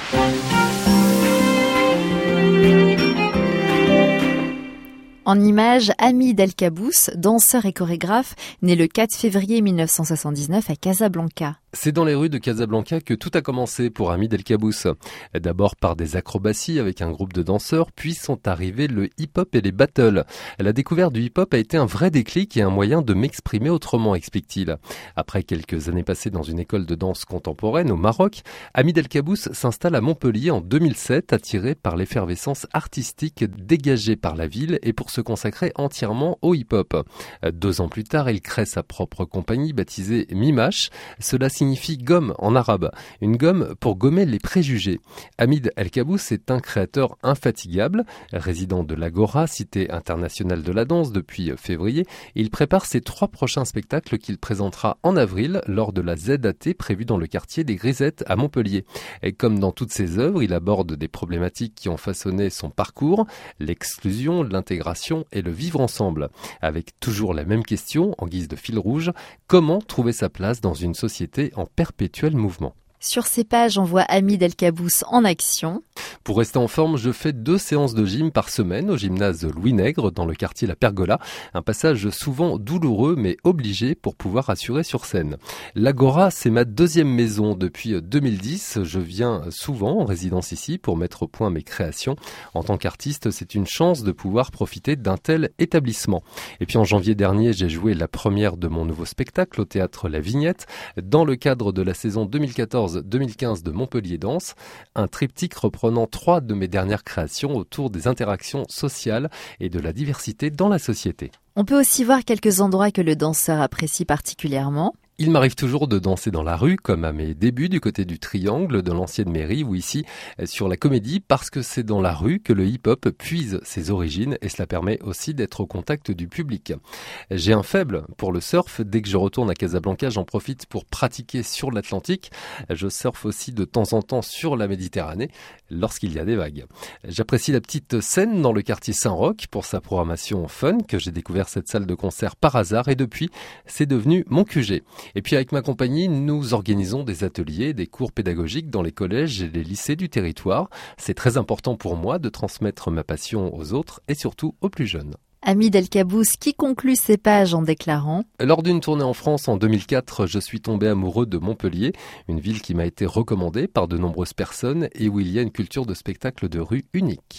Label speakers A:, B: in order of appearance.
A: En images, Hamid El Kabbous, danseur et chorégraphe, né le 4 février 1979 à Casablanca.
B: C'est dans les rues de Casablanca que tout a commencé pour Hamid El Kabbous. D'abord par des acrobaties avec un groupe de danseurs, puis sont arrivés le hip-hop et les battles. La découverte du hip-hop a été un vrai déclic et un moyen de m'exprimer autrement, explique-t-il. Après quelques années passées dans une école de danse contemporaine au Maroc, Hamid El Kabbous s'installe à Montpellier en 2007, attiré par l'effervescence artistique dégagée par la ville et pour se consacrer entièrement au hip-hop. 2 ans plus tard, il crée sa propre compagnie baptisée Mimash. Cela signifie gomme en arabe, une gomme pour gommer les préjugés. Hamid El Kabbous est un créateur infatigable, résident de l'Agora, cité internationale de la danse depuis février. Il prépare ses 3 prochains spectacles qu'il présentera en avril lors de la ZAT prévue dans le quartier des Grisettes à Montpellier. Et comme dans toutes ses œuvres, il aborde des problématiques qui ont façonné son parcours, l'exclusion, l'intégration et le vivre ensemble. Avec toujours la même question, en guise de fil rouge, comment trouver sa place dans une société en perpétuel mouvement?
A: Sur ces pages, on voit Hamid El Kabbous en action.
B: Pour rester en forme, je fais 2 séances de gym par semaine au gymnase Louis Nègre dans le quartier La Pergola. Un passage souvent douloureux mais obligé pour pouvoir assurer sur scène. L'Agora, c'est ma 2e maison depuis 2010. Je viens souvent en résidence ici pour mettre au point mes créations. En tant qu'artiste, c'est une chance de pouvoir profiter d'un tel établissement. Et puis en janvier dernier, j'ai joué la première de mon nouveau spectacle au théâtre La Vignette dans le cadre de la saison 2014-2015 de Montpellier Danse, un triptyque reprenant 3 de mes dernières créations autour des interactions sociales et de la diversité dans la société.
A: On peut aussi voir quelques endroits que le danseur apprécie particulièrement.
B: Il m'arrive toujours de danser dans la rue, comme à mes débuts du côté du Triangle de l'ancienne mairie ou ici sur la Comédie, parce que c'est dans la rue que le hip-hop puise ses origines et cela permet aussi d'être au contact du public. J'ai un faible pour le surf. Dès que je retourne à Casablanca, j'en profite pour pratiquer sur l'Atlantique. Je surfe aussi de temps en temps sur la Méditerranée lorsqu'il y a des vagues. J'apprécie la petite scène dans le quartier Saint-Roch pour sa programmation fun, que j'ai découvert cette salle de concert par hasard et depuis, c'est devenu mon QG. Et puis avec ma compagnie, nous organisons des ateliers, des cours pédagogiques dans les collèges et les lycées du territoire. C'est très important pour moi de transmettre ma passion aux autres et surtout aux plus jeunes.
A: Hamid El Kabbous qui conclut ses pages en déclarant «
B: Lors d'une tournée en France en 2004, je suis tombé amoureux de Montpellier, une ville qui m'a été recommandée par de nombreuses personnes et où il y a une culture de spectacle de rue unique. »